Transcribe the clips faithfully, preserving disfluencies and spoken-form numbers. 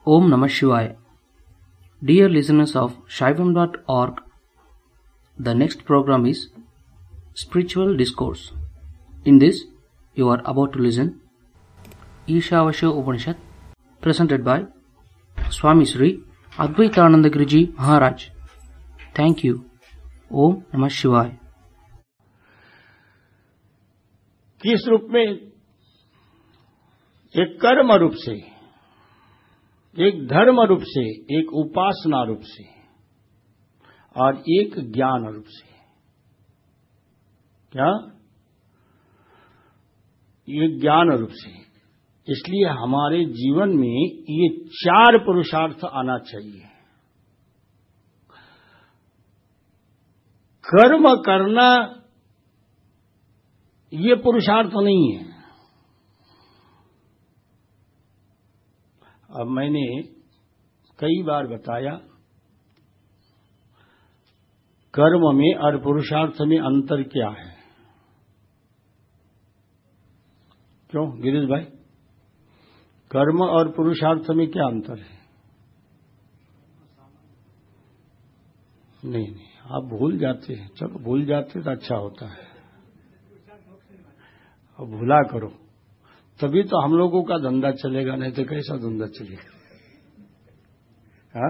Om Namah Shivaya. Dear listeners of Shaivam dot org, the next program is Spiritual Discourse. In this, you are about to listen Ishavasya Upanishad, presented by Swami Sri Advaitananda Giriji Maharaj. Thank you. Om Namah Shivaya. किस रूप में? एक कर्म रूप से, एक धर्म रूप से, एक उपासना रूप से और एक ज्ञान रूप से। क्या? ये ज्ञान रूप से। इसलिए हमारे जीवन में ये चार पुरुषार्थ आना चाहिए। कर्म करना ये पुरुषार्थ नहीं है। अब मैंने कई बार बताया, कर्म में और पुरुषार्थ में अंतर क्या है। क्यों गिरीश भाई, कर्म और पुरुषार्थ में क्या अंतर है? नहीं नहीं, आप भूल जाते हैं। चलो भूल जाते तो अच्छा होता है। अब भूला करो, तभी तो हम लोगों का धंधा चलेगा, नहीं तो कैसा धंधा चलेगा? हाँ,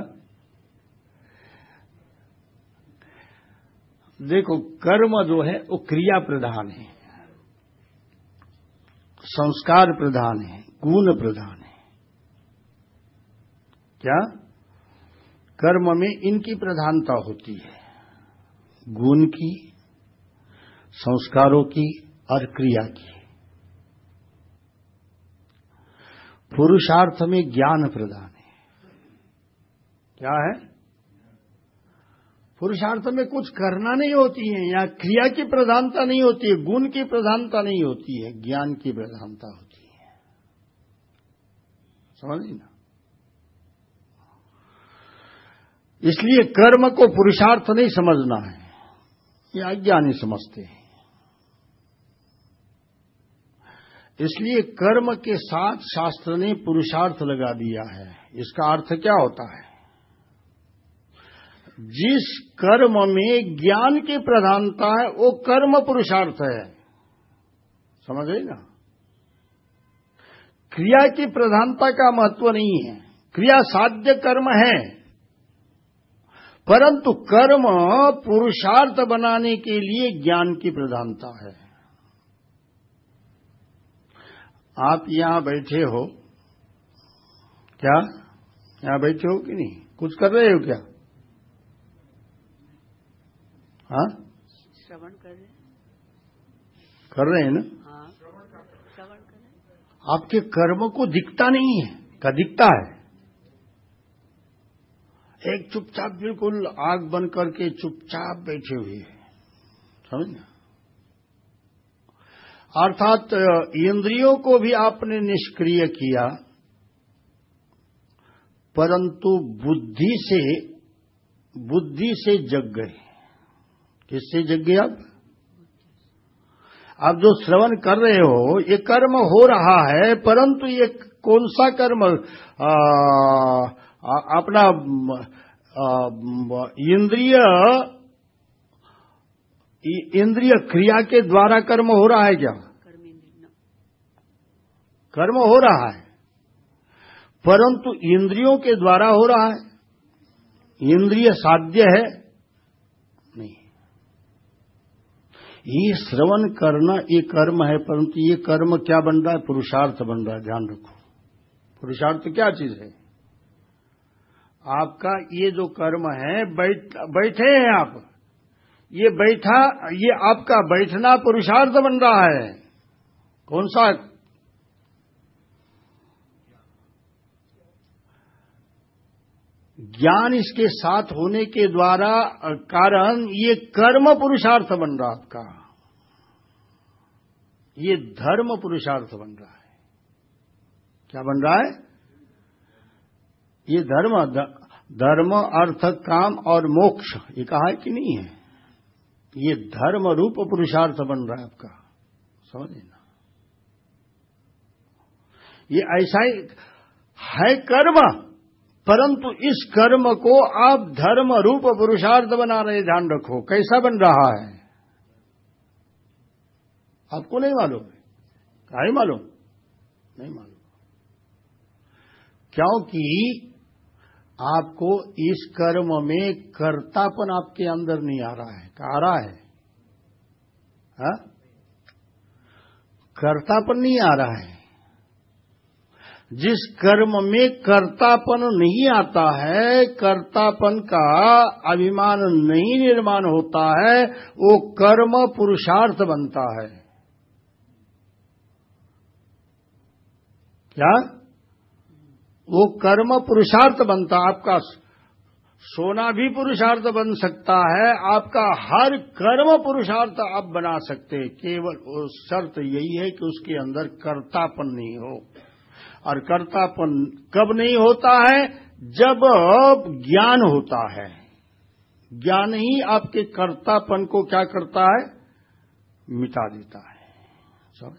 देखो, कर्म जो है वो क्रिया प्रधान है, संस्कार प्रधान है, गुण प्रधान है। क्या? कर्म में इनकी प्रधानता होती है, गुण की, संस्कारों की और क्रिया की। पुरुषार्थ में ज्ञान प्रधान है। क्या है? पुरुषार्थ में कुछ करना नहीं होती है, या क्रिया की प्रधानता नहीं होती है, गुण की प्रधानता नहीं होती है, ज्ञान की प्रधानता होती है। समझ ना? इसलिए कर्म को पुरुषार्थ नहीं समझना है, ये अज्ञानी समझते हैं। इसलिए कर्म के साथ शास्त्र ने पुरुषार्थ लगा दिया है। इसका अर्थ क्या होता है? जिस कर्म में ज्ञान की प्रधानता है वो कर्म पुरुषार्थ है। समझ गए ना? क्रिया की प्रधानता का महत्व नहीं है। क्रिया साध्य कर्म है, परंतु कर्म पुरुषार्थ बनाने के लिए ज्ञान की प्रधानता है। आप यहां बैठे हो, क्या यहां बैठे हो कि नहीं? कुछ कर रहे हो क्या? हाँ, श्रवण कर रहे हैं। कर रहे हैं ना? हाँ, श्रवण कर रहे हैं। आपके कर्म को दिखता नहीं है, क्या दिखता है? एक चुपचाप, बिल्कुल आग बंद करके चुपचाप बैठे हुए हैं। समझ ना? अर्थात इंद्रियों को भी आपने निष्क्रिय किया, परंतु बुद्धि से बुद्धि से जग गए। किससे जग गए आप? आप जो श्रवण कर रहे हो, ये कर्म हो रहा है, परंतु ये कौन सा कर्म? आ, आ, अपना इंद्रिय इंद्रिय क्रिया के द्वारा कर्म हो रहा है क्या? कर्म हो रहा है, परंतु इंद्रियों के द्वारा हो रहा है। इंद्रिय साध्य है नहीं। ये श्रवण करना ये कर्म है, परंतु ये कर्म क्या बन रहा है? पुरुषार्थ बन रहा है। ध्यान रखो, पुरुषार्थ क्या चीज है? आपका ये जो कर्म है, बैठ बैठे हैं आप, ये बैठा, ये आपका बैठना पुरुषार्थ बन रहा है। कौन सा? ज्ञान इसके साथ होने के द्वारा कारण ये कर्म पुरुषार्थ बन रहा आपका, ये धर्म पुरुषार्थ बन रहा है। क्या बन रहा है? ये धर्म, धर्म, अर्थ, काम और मोक्ष, ये कहा है कि नहीं है? ये धर्म रूप पुरुषार्थ बन रहा है आपका। समझ ना? ये ऐसा ही है कर्म, परंतु इस कर्म को आप धर्म रूप पुरुषार्थ बना रहे, ध्यान रखो। कैसा बन रहा है आपको नहीं मालूम है? काहे मालूम? नहीं मालूम, क्योंकि आपको इस कर्म में कर्तापन आपके अंदर नहीं आ रहा है। क्या आ रहा है? हा? कर्तापन नहीं आ रहा है। जिस कर्म में कर्तापन नहीं आता है, कर्तापन का अभिमान नहीं निर्माण होता है, वो कर्म पुरुषार्थ बनता है। क्या? वो कर्म पुरुषार्थ बनता। आपका सोना भी पुरुषार्थ बन सकता है, आपका हर कर्म पुरुषार्थ आप बना सकते हैं। केवल शर्त यही है कि उसके अंदर कर्तापन नहीं हो। और कर्तापन कब नहीं होता है? जब ज्ञान होता है। ज्ञान ही आपके कर्तापन को क्या करता है? मिटा देता है। समझ?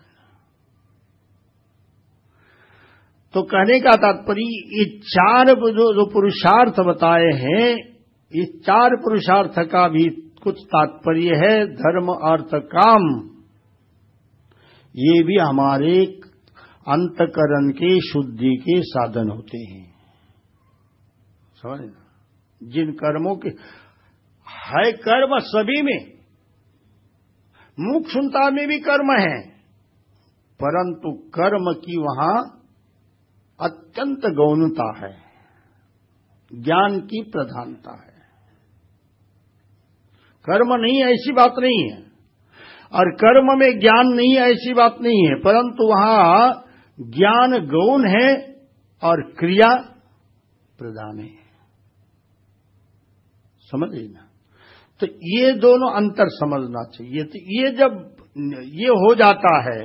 तो कहने का तात्पर्य ये चार जो, जो पुरुषार्थ बताए हैं, इस चार पुरुषार्थ का भी कुछ तात्पर्य है। धर्म अर्थ काम, ये भी हमारे अंतकरण के शुद्धि के साधन होते हैं। समझ? जिन कर्मों के है कर्म सभी में, मुख सुनता में भी कर्म है, परंतु कर्म की वहां अत्यंत गौणता है, ज्ञान की प्रधानता है। कर्म नहीं ऐसी बात नहीं है, और कर्म में ज्ञान नहीं ऐसी बात नहीं है, परंतु वहां ज्ञान गौण है और क्रिया प्रधान है। समझिए ना? तो ये दोनों अंतर समझना चाहिए। तो ये जब ये हो जाता है,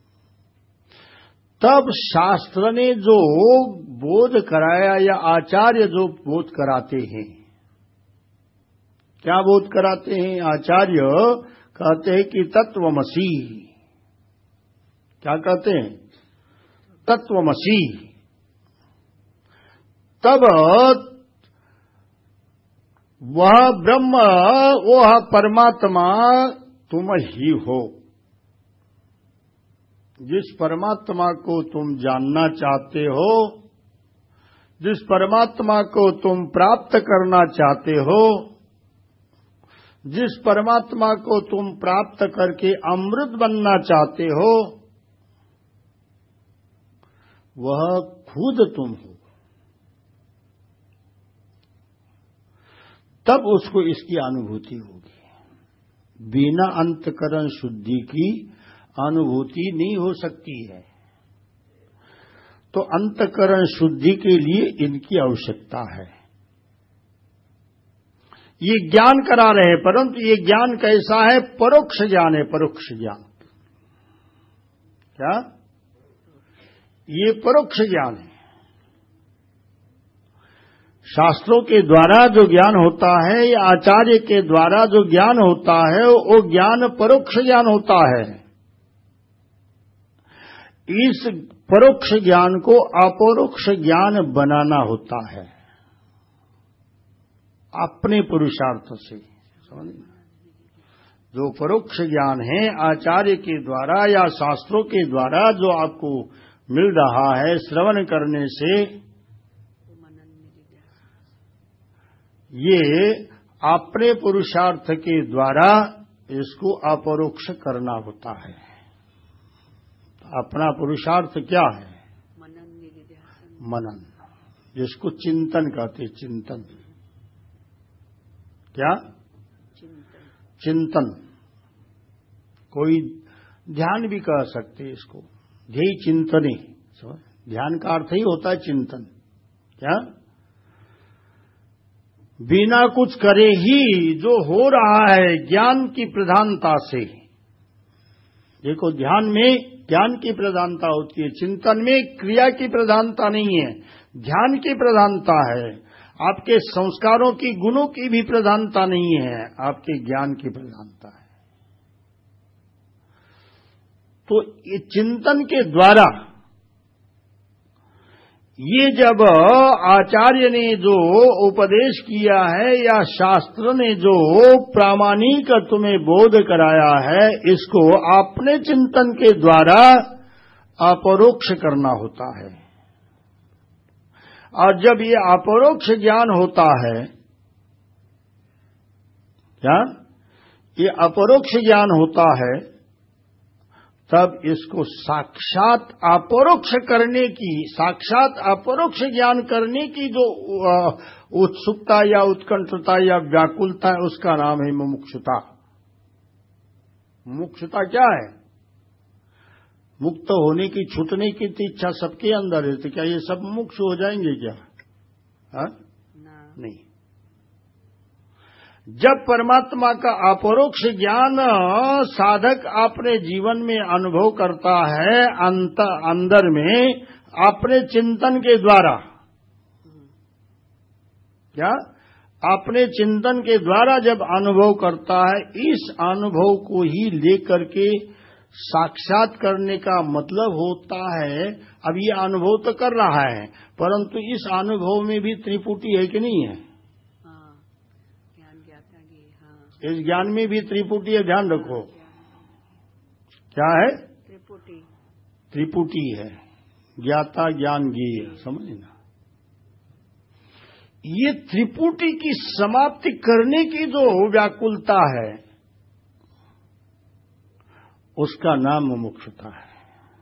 तब शास्त्र ने जो बोध कराया या आचार्य जो बोध कराते हैं, क्या बोध कराते हैं? आचार्य कहते हैं कि तत्वमसि। क्या कहते हैं? तत्वमसि। तब वह ब्रह्म, वह परमात्मा तुम ही हो। जिस परमात्मा को तुम जानना चाहते हो, जिस परमात्मा को तुम प्राप्त करना चाहते हो, जिस परमात्मा को तुम प्राप्त करके अमृत बनना चाहते हो, वह खुद तुम हो। तब उसको इसकी अनुभूति होगी। बिना अंतकरण शुद्धि की अनुभूति नहीं हो सकती है। तो अंतकरण शुद्धि के लिए इनकी आवश्यकता है। ये ज्ञान करा रहे हैं, परंतु ये ज्ञान कैसा है? परोक्ष ज्ञान है। परोक्ष ज्ञान क्या? ये परोक्ष ज्ञान है। शास्त्रों के द्वारा जो ज्ञान होता है या आचार्य के द्वारा जो ज्ञान होता है, वो ज्ञान परोक्ष ज्ञान होता है। इस परोक्ष ज्ञान को अपरोक्ष ज्ञान बनाना होता है अपने पुरुषार्थ से। जो परोक्ष ज्ञान है आचार्य के द्वारा या शास्त्रों के द्वारा जो आपको मिल रहा है श्रवण करने से, ये अपने पुरुषार्थ के द्वारा इसको अपरोक्ष करना होता है। अपना पुरुषार्थ क्या है? मनन, जिसको चिंतन कहते। चिंतन क्या? चिंतन। कोई ध्यान भी कह सकते इसको। ध्येय चिंतने, ध्यान का अर्थ ही होता है चिंतन। क्या? बिना कुछ करे ही जो हो रहा है ज्ञान की प्रधानता से। देखो, ध्यान में ज्ञान की प्रधानता होती है, चिंतन में क्रिया की प्रधानता नहीं है, ध्यान की प्रधानता है। आपके संस्कारों की, गुणों की भी प्रधानता नहीं है, आपके ज्ञान की प्रधानता है। तो ये चिंतन के द्वारा ये जब आचार्य ने जो उपदेश किया है या शास्त्र ने जो प्रामाणिक तुम्हें बोध कराया है, इसको अपने चिंतन के द्वारा अपरोक्ष करना होता है। और जब ये अपरोक्ष ज्ञान होता है, क्या ये अपरोक्ष ज्ञान होता है, तब इसको साक्षात अपरोक्ष करने की, साक्षात अपरोक्ष ज्ञान करने की जो उत्सुकता या उत्कंठता या व्याकुलता है, उसका नाम है मुमुक्षुता। मुमुक्षुता क्या है? मुक्त होने की, छूटने की तो इच्छा सबके अंदर है, तो क्या ये सब मुमुक्ष हो जाएंगे क्या? हा? नहीं। जब परमात्मा का अपरोक्ष ज्ञान साधक अपने जीवन में अनुभव करता है, अंत अंदर में अपने चिंतन के द्वारा, क्या अपने चिंतन के द्वारा जब अनुभव करता है, इस अनुभव को ही लेकर के साक्षात करने का मतलब होता है। अब ये अनुभव तो कर रहा है, परंतु इस अनुभव में भी त्रिपुटी है कि नहीं है? इस ज्ञान में भी त्रिपुटी है, ध्यान रखो। क्या है? त्रिपुटी। त्रिपुटी है, ज्ञाता ज्ञान ज्ञेय, समझना। ये त्रिपुटी की समाप्ति करने की जो व्याकुलता है, उसका नाम मुमुक्षुता है।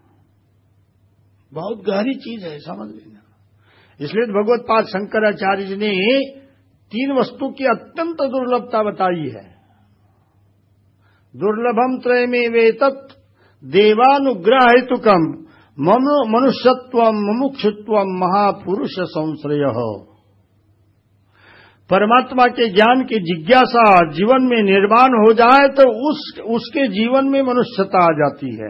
बहुत गहरी चीज है, समझ लेना। इसलिए भगवत पाद शंकराचार्य जी ने तीन वस्तु की अत्यंत दुर्लभता बताई है। दुर्लभम त्रयमेवेतत् देवानुग्रह हेतुकम मनुष्यत्वम मुमुक्षुत्वम महापुरुष संश्रय। परमात्मा के ज्ञान की जिज्ञासा जीवन में निर्माण हो जाए तो उस उसके जीवन में मनुष्यता आ जाती है।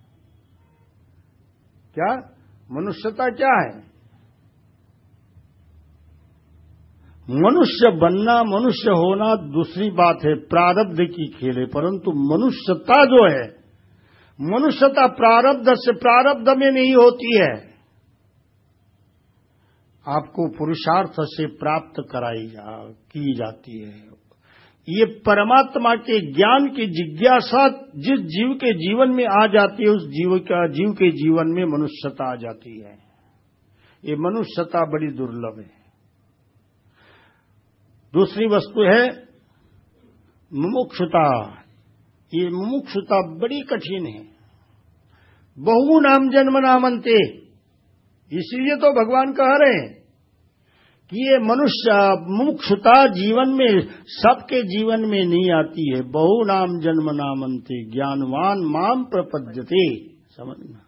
क्या मनुष्यता क्या है? मनुष्य बनना, मनुष्य होना दूसरी बात है, प्रारब्ध की खेल है, परंतु मनुष्यता जो है, मनुष्यता प्रारब्ध से, प्रारब्ध में नहीं होती है, आपको पुरुषार्थ से प्राप्त कराई जा की जाती है। ये परमात्मा के ज्ञान की जिज्ञासा जिस जीव के जीवन में आ जाती है, उस जीव का जीव के जीवन में मनुष्यता आ जाती है। ये मनुष्यता बड़ी दुर्लभ है। दूसरी वस्तु है मुमुक्षुता। ये मुमुक्षुता बड़ी कठिन है। बहु नाम जन्म नामन्ते, इसलिए तो भगवान कह रहे हैं कि ये मनुष्य मुमुक्षुता जीवन में, सबके जीवन में नहीं आती है। बहु नाम जन्म नामन्ते ज्ञानवान माम प्रपद्यते, समझना।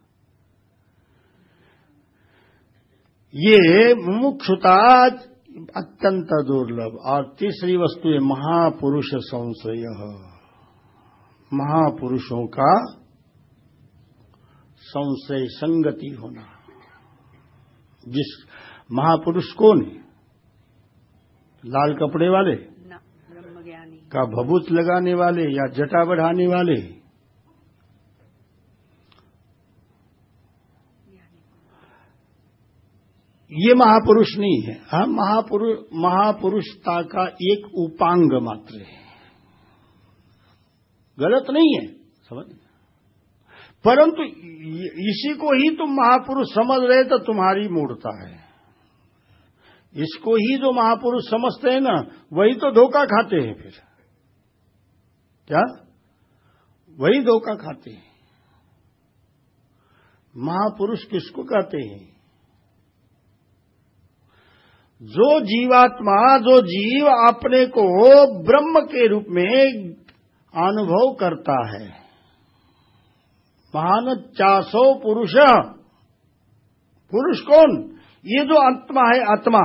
ये मुमुक्षुता अत्यंत दुर्लभ। और तीसरी वस्तु है महापुरुष संशय। महापुरुषों का संशय, संगति होना। जिस महापुरुष कौन है? लाल कपड़े वाले ब्रह्मज्ञानी का भभूत लगाने वाले या जटा बढ़ाने वाले? ये महापुरुष नहीं है। हम महापुरुष, महापुरुषता का एक उपांग मात्र है, गलत नहीं है, समझ। परंतु इसी को ही तुम महापुरुष समझ रहे तो तुम्हारी मूर्खता है। इसको ही जो महापुरुष समझते हैं ना, वही तो धोखा खाते हैं। फिर क्या? वही धोखा खाते हैं। महापुरुष किसको कहते हैं? जो जीवात्मा, जो जीव अपने को ब्रह्म के रूप में अनुभव करता है। महान चासो पुरुष, पुरुष कौन? ये जो आत्मा है, आत्मा,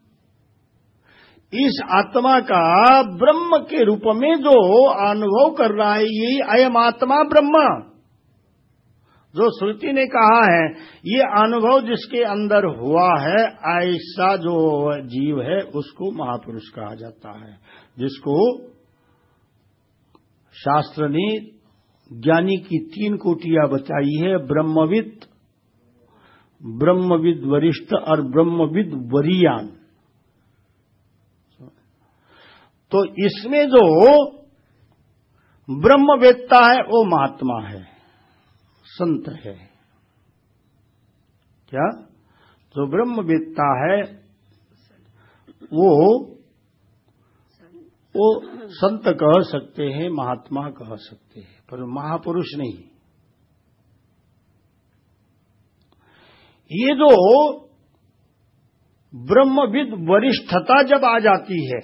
इस आत्मा का ब्रह्म के रूप में जो अनुभव कर रहा है, यही अयम आत्मा ब्रह्म। जो श्रुति ने कहा है, ये अनुभव जिसके अंदर हुआ है, ऐसा जो जीव है उसको महापुरुष कहा जाता है। जिसको शास्त्र ने ज्ञानी की तीन कोटियां बताई है, ब्रह्मविद, ब्रह्मविद वरिष्ठ और ब्रह्मविद वरीयान। तो इसमें जो ब्रह्मवेत्ता है वो महात्मा है, संत है। क्या? जो ब्रह्मवेत्ता है वो वो संत कह सकते हैं, महात्मा कह सकते हैं, पर महापुरुष नहीं। ये जो ब्रह्मविद वरिष्ठता जब आ जाती है,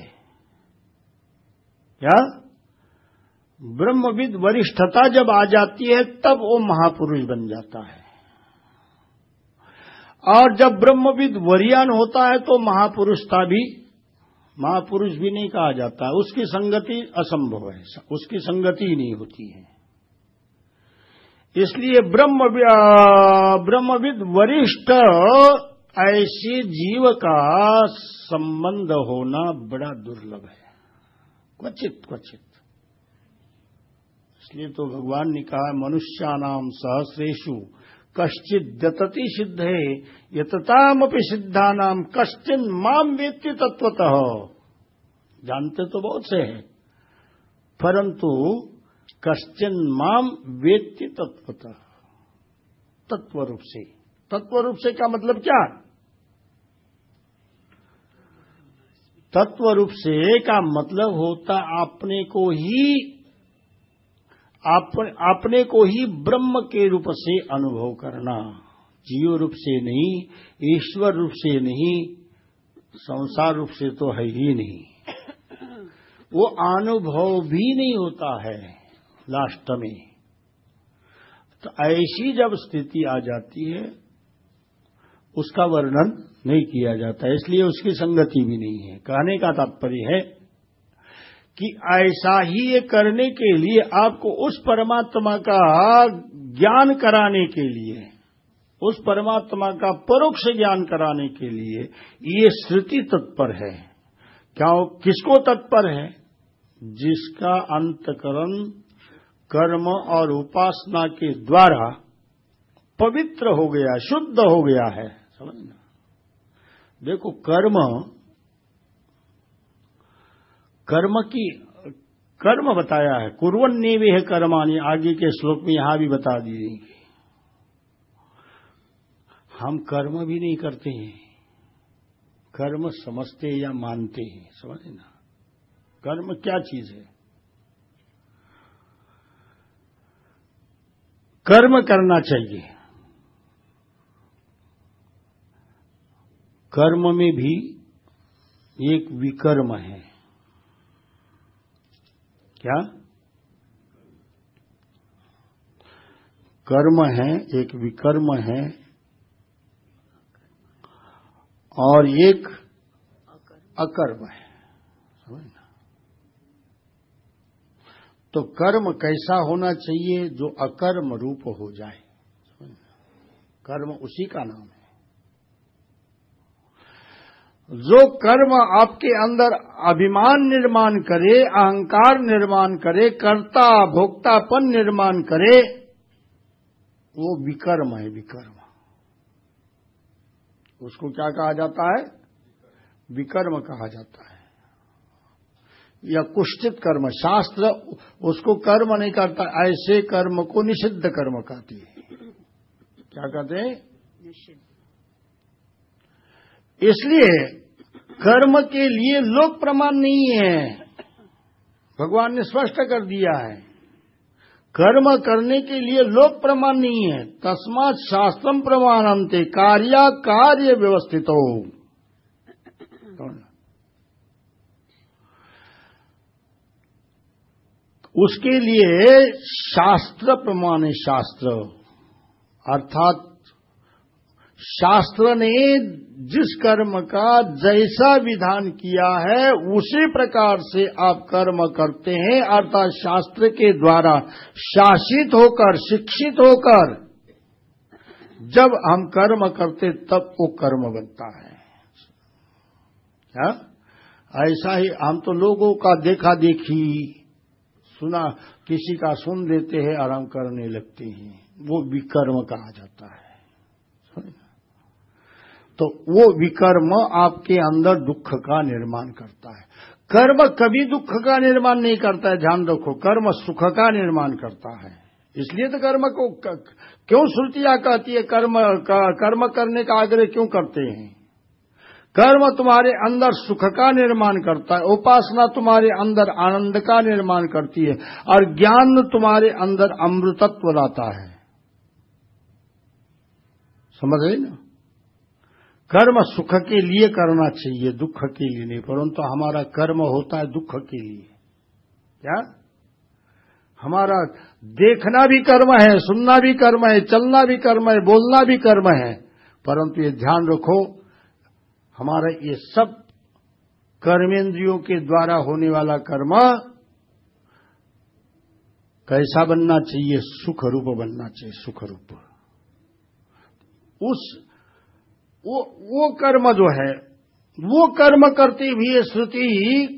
क्या? ब्रह्मविद वरिष्ठता जब आ जाती है तब वो महापुरुष बन जाता है। और जब ब्रह्मविद वरीयान होता है तो महापुरुषता भी, महापुरुष भी नहीं कहा जाता, उसकी संगति असंभव है, उसकी संगति ही नहीं होती है। इसलिए ब्रह्म ब्रह्मविद वरिष्ठ ऐसे जीव का संबंध होना बड़ा दुर्लभ है, क्वचित क्वचित। इसलिए तो भगवान ने कहा, मनुष्यानाम सहस्रेषु कश्चित् दतति सिद्धे यततामपि सिद्धानाम कश्चिन् माम वेत्ति तत्वतः। जानते तो बहुत से हैं, परंतु कश्चिन् माम वेत्ति तत्वतः, तत्व रूप से। तत्व रूप से का मतलब क्या? तत्व रूप से का मतलब होता अपने को ही आप, अपने को ही ब्रह्म के रूप से अनुभव करना, जीव रूप से नहीं, ईश्वर रूप से नहीं, संसार रूप से तो है ही नहीं। वो अनुभव भी नहीं होता है लास्ट में। तो ऐसी जब स्थिति आ जाती है उसका वर्णन नहीं किया जाता, इसलिए उसकी संगति भी नहीं है। कहने का तात्पर्य है कि ऐसा ही ये करने के लिए आपको उस परमात्मा का ज्ञान कराने के लिए, उस परमात्मा का परोक्ष ज्ञान कराने के लिए ये श्रुति तत्पर है। क्या किसको तत्पर है? जिसका अंतकरण कर्म और उपासना के द्वारा पवित्र हो गया, शुद्ध हो गया है। समझना, देखो कर्म कर्म की कर्म बताया है, कुर्वन्नेवेह कर्माणि, आगे के श्लोक में यहां भी बता दिए। हम कर्म भी नहीं करते हैं, कर्म समझते या मानते हैं। समझे ना, कर्म क्या चीज है? कर्म करना चाहिए, कर्म में भी एक विकर्म है। क्या? कर्म है, एक विकर्म है, और एक अकर्म है। समझना, तो कर्म कैसा होना चाहिए? जो अकर्म रूप हो जाए। कर्म उसी का नाम है। जो कर्म आपके अंदर अभिमान निर्माण करे, अहंकार निर्माण करे, कर्ता भोक्तापन निर्माण करे, वो विकर्म है। विकर्म, उसको क्या कहा जाता है? विकर्म कहा जाता है, या कुष्ठित कर्म। शास्त्र उसको कर्म नहीं करता, ऐसे कर्म को निषिद्ध कर्म कहती है। क्या कहते हैं? निषिद्ध। इसलिए कर्म के लिए लोक प्रमाण नहीं है, भगवान ने स्पष्ट कर दिया है। कर्म करने के लिए लोक प्रमाण नहीं है। तस्मात् शास्त्रम प्रमाणन्ते कार्या कार्य व्यवस्थितो। उसके लिए शास्त्र प्रमाण है। शास्त्र अर्थात शास्त्र ने जिस कर्म का जैसा विधान किया है उसी प्रकार से आप कर्म करते हैं, अर्थात शास्त्र के द्वारा शासित होकर, शिक्षित होकर जब हम कर्म करते तब वो कर्म बनता है। क्या? ऐसा ही हम तो लोगों का देखा देखी सुना, किसी का सुन लेते हैं, आराम करने लगते हैं, वो विकर्म कहा जाता है। तो वो विकर्म आपके अंदर दुख का निर्माण करता है। कर्म कभी दुख का निर्माण नहीं करता है, ध्यान रखो। कर्म सुख का निर्माण करता है। इसलिए तो कर्म को क्यों श्रुतियां कहती है कर्म कर्म करने का आग्रह क्यों करते हैं। कर्म तुम्हारे अंदर सुख का निर्माण करता है, उपासना तुम्हारे अंदर आनंद का निर्माण करती है, और ज्ञान तुम्हारे अंदर अमृतत्व लाता है। समझ रहे ना। कर्म सुख के लिए करना चाहिए, दुख के लिए नहीं। परंतु तो हमारा कर्म होता है दुख के लिए। क्या हमारा देखना भी कर्म है, सुनना भी कर्म है, चलना भी कर्म है, बोलना भी कर्म है। परंतु ये ध्यान रखो, हमारा ये सब कर्मेंद्रियों के द्वारा होने वाला कर्म कैसा बनना चाहिए? सुख रूप बनना चाहिए, सुख रूप। उस वो वो कर्म जो है, वो कर्म करते हुए श्रुति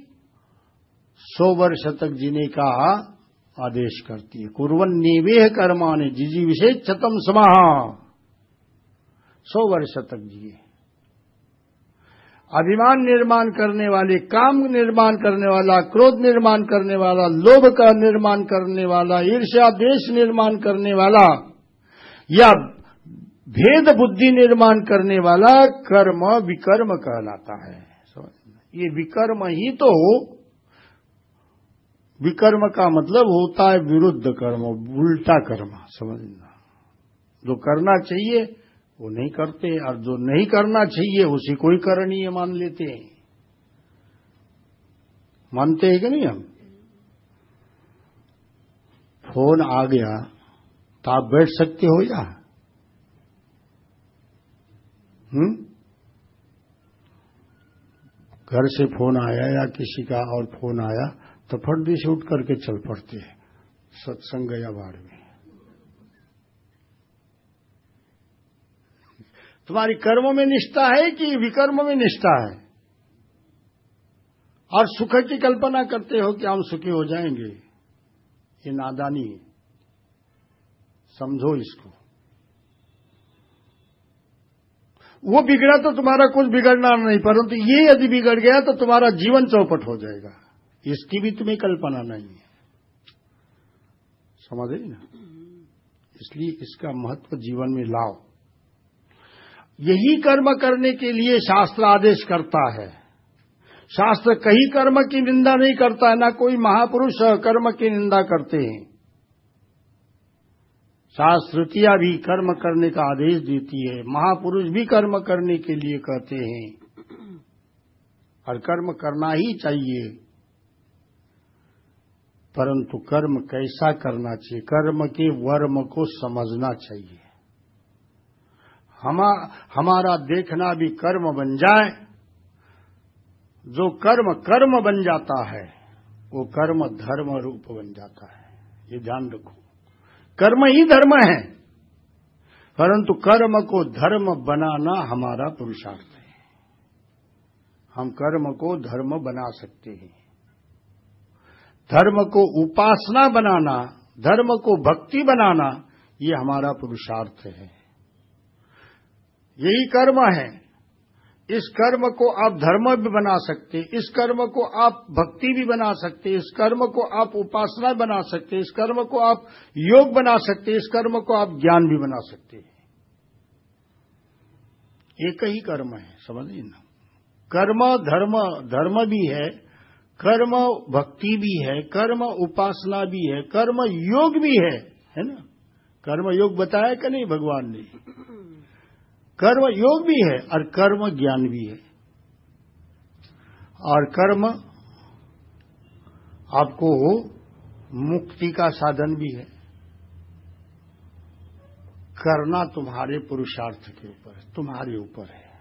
सौ वर्ष तक जीने का आदेश करती है। कुर्वन्नेवेह कर्माणि जिजी विशेष चतम समाहा। सौ वर्ष तक जिए। अभिमान निर्माण करने वाले, काम निर्माण करने वाला, क्रोध निर्माण करने वाला, लोभ का निर्माण करने वाला, ईर्ष्या द्वेष निर्माण करने वाला, या भेद बुद्धि निर्माण करने वाला कर्म विकर्म कहलाता है। ये विकर्म ही तो, विकर्म का मतलब होता है विरुद्ध कर्म, उल्टा कर्म। समझना, जो करना चाहिए वो नहीं करते, और जो नहीं करना चाहिए उसी को ही करणीय मान लेते हैं। मानते हैं कि नहीं हम? फोन आ गया तो आप बैठ सकते हो या? हम्म घर से फोन आया या किसी का और फोन आया तो फट से उठ करके चल पड़ते हैं सत्संग या बाढ़ में। तुम्हारी कर्मों में निष्ठा है कि विकर्म में निष्ठा है? और सुख की कल्पना करते हो कि हम सुखी हो जाएंगे, ये नादानी है। समझो इसको। वो बिगड़ा तो तुम्हारा कुछ बिगड़ना नहीं, परंतु ये यदि बिगड़ गया तो तुम्हारा जीवन चौपट हो जाएगा, इसकी भी तुम्हें कल्पना नहीं है। समझ रही ना? इसलिए इसका महत्व जीवन में लाओ। यही कर्म करने के लिए शास्त्र आदेश करता है। शास्त्र कहीं कर्म की निंदा नहीं करता है, ना कोई महापुरुष कर्म की निंदा करते हैं। शास्त्रिया भी कर्म करने का आदेश देती है, महापुरुष भी कर्म करने के लिए कहते हैं, और कर्म करना ही चाहिए। परंतु कर्म कैसा करना चाहिए? कर्म के वर्म को समझना चाहिए। हमा, हमारा देखना भी कर्म बन जाए। जो कर्म कर्म बन जाता है वो कर्म धर्म रूप बन जाता है। ये ध्यान रखो, कर्म ही धर्म है, परंतु कर्म को धर्म बनाना हमारा पुरुषार्थ है। हम कर्म को धर्म बना सकते हैं। धर्म को उपासना बनाना, धर्म को भक्ति बनाना, ये हमारा पुरुषार्थ है। यही कर्म है। इस कर्म को आप धर्म भी बना सकते, इस कर्म को आप भक्ति भी बना सकते, इस कर्म को आप उपासना बना सकते, इस कर्म को आप योग बना सकते, इस कर्म को आप ज्ञान भी बना सकते हैं। एक ही कर्म है, समझिए ना। कर्म धर्म धर्म भी है, कर्म भक्ति भी है, कर्म उपासना भी है, कर्म योग भी है, है ना। कर्म योग बताया कि नहीं भगवान ने? कर्म योग भी है और कर्म ज्ञान भी है। और कर्म आपको मुक्ति का साधन भी है। करना तुम्हारे पुरुषार्थ के ऊपर है, तुम्हारे ऊपर है।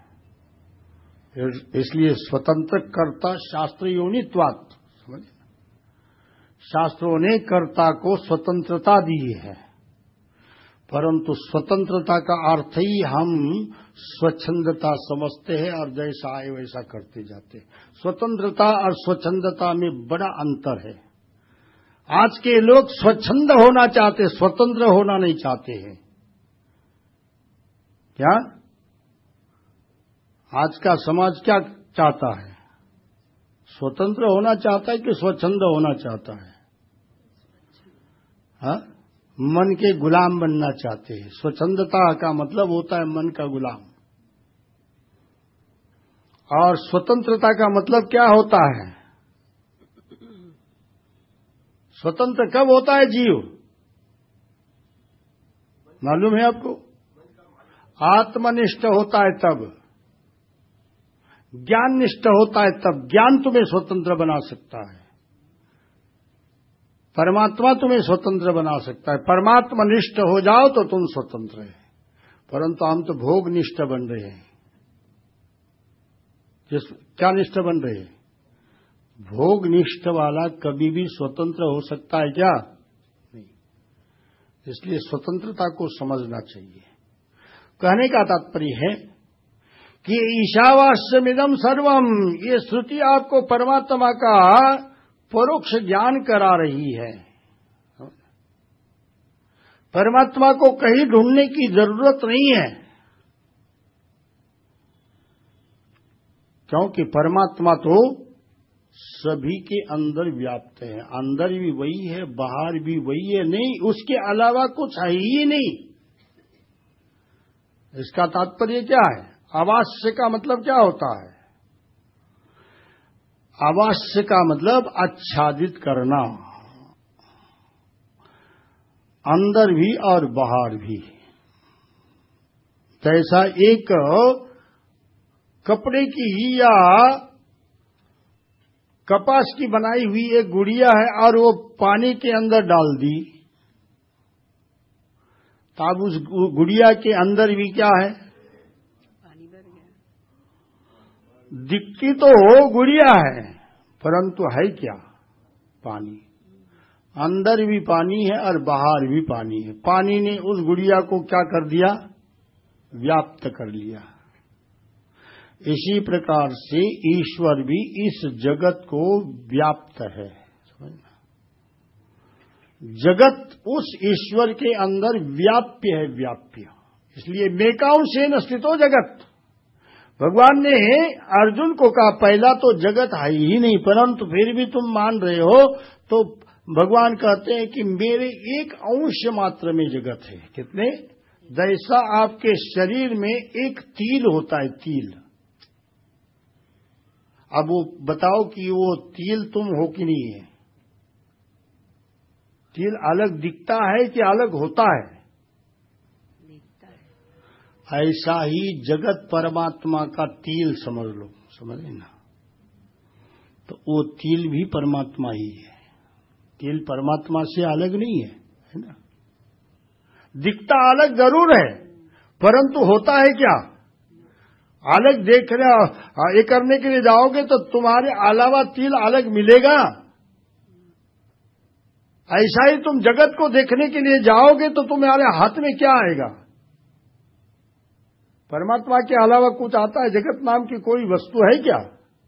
इसलिए स्वतंत्र कर्ता शास्त्र योनित्वात्, समझे? शास्त्रों ने कर्ता को स्वतंत्रता दी है, परंतु स्वतंत्रता का अर्थ ही हम स्वच्छंदता समझते हैं और जैसा आए वैसा करते जाते हैं। स्वतंत्रता और स्वच्छंदता में बड़ा अंतर है। आज के लोग स्वच्छंद होना चाहते, स्वतंत्र होना नहीं चाहते हैं। क्या आज का समाज क्या चाहता है? स्वतंत्र होना चाहता है कि स्वच्छंद होना चाहता है? हा? मन के गुलाम बनना चाहते हैं। स्वच्छंदता का मतलब होता है मन का गुलाम, और स्वतंत्रता का मतलब क्या होता है? स्वतंत्र कब होता है जीव? मालूम है आपको? आत्मनिष्ठ होता है तब, ज्ञान निष्ठ होता है तब। ज्ञान तुम्हें स्वतंत्र बना सकता है, परमात्मा तुम्हें स्वतंत्र बना सकता है। परमात्मा निष्ठ हो जाओ तो तुम स्वतंत्र है। परंतु हम तो भोग निष्ठ बन रहे हैं। जिस क्या निष्ठ बन रहे हैं? भोग निष्ठ वाला कभी भी स्वतंत्र हो सकता है क्या? नहीं। इसलिए स्वतंत्रता को समझना चाहिए। कहने का तात्पर्य है कि ईशावास्यमिदं सर्वम, ये श्रुति आपको परमात्मा का परोक्ष ज्ञान करा रही है। परमात्मा को कहीं ढूंढने की जरूरत नहीं है, क्योंकि परमात्मा तो सभी के अंदर व्याप्त है। अंदर भी वही है, बाहर भी वही है, नहीं उसके अलावा कुछ है ही नहीं। इसका तात्पर्य क्या है? अवास्य का मतलब क्या होता है? अवास्य का मतलब आच्छादित करना, अंदर भी और बाहर भी। जैसा एक कपड़े की या कपास की बनाई हुई एक गुड़िया है और वो पानी के अंदर डाल दी, तब उस गुड़िया के अंदर भी क्या है? पानी भर गया। दिखती तो गुड़िया है, परंतु है क्या? पानी। अंदर भी पानी है और बाहर भी पानी है। पानी ने उस गुड़िया को क्या कर दिया? व्याप्त कर लिया। इसी प्रकार से ईश्वर भी इस जगत को व्याप्त है। समझना, जगत उस ईश्वर के अंदर व्याप्य है, व्याप्य। इसलिए मेकांशेन स्थितो जगत। भगवान ने अर्जुन को कहा, पहला तो जगत है ही नहीं, परंतु फिर भी तुम मान रहे हो। तो भगवान कहते हैं कि मेरे एक अंश मात्र में जगत है। कितने? जैसा आपके शरीर में एक तिल होता है, तिल। अब वो बताओ कि वो तिल तुम हो कि नहीं है? तिल अलग दिखता है कि अलग होता है? दिखता है। ऐसा ही जगत परमात्मा का तिल समझ लो। समझे ना? तो वो तिल भी परमात्मा ही है। तिल परमात्मा से अलग नहीं है, है ना? दिखता अलग जरूर है, परंतु होता है क्या? अलग देख रहे ये करने के लिए जाओगे तो तुम्हारे अलावा तिल अलग मिलेगा। ऐसा ही तुम जगत को देखने के लिए जाओगे तो तुम्हारे हाथ में क्या आएगा? परमात्मा के अलावा कुछ आता है? जगत नाम की कोई वस्तु है क्या?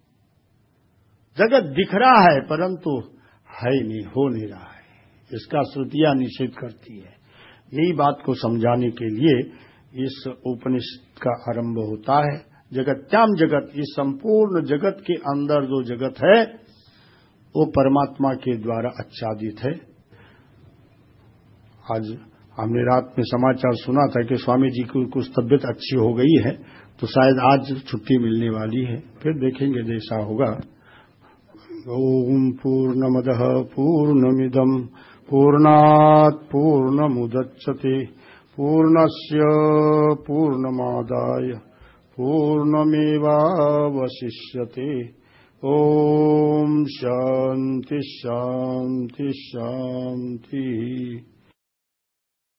जगत दिख रहा है परंतु है नहीं, हो नहीं रहा है। इसका श्रुतियां निषेध करती है। यही बात को समझाने के लिए इस उपनिषद का आरंभ होता है। जगत्याम जगत, इस संपूर्ण जगत के अंदर जो जगत है वो परमात्मा के द्वारा आच्छादित है। आज हमने रात में समाचार सुना था कि स्वामी जी की कुछ तबियत अच्छी हो गई है, तो शायद आज छुट्टी मिलने वाली है। फिर देखेंगे जैसा होगा। ओम पूर्णमदः पूर्णमिदं पूर्णात् पूर्णमुदच्यते पूर्णस्य पूर्णमादाय पूर्णमेवावशिष्यते। ओम शांति शांति शांति।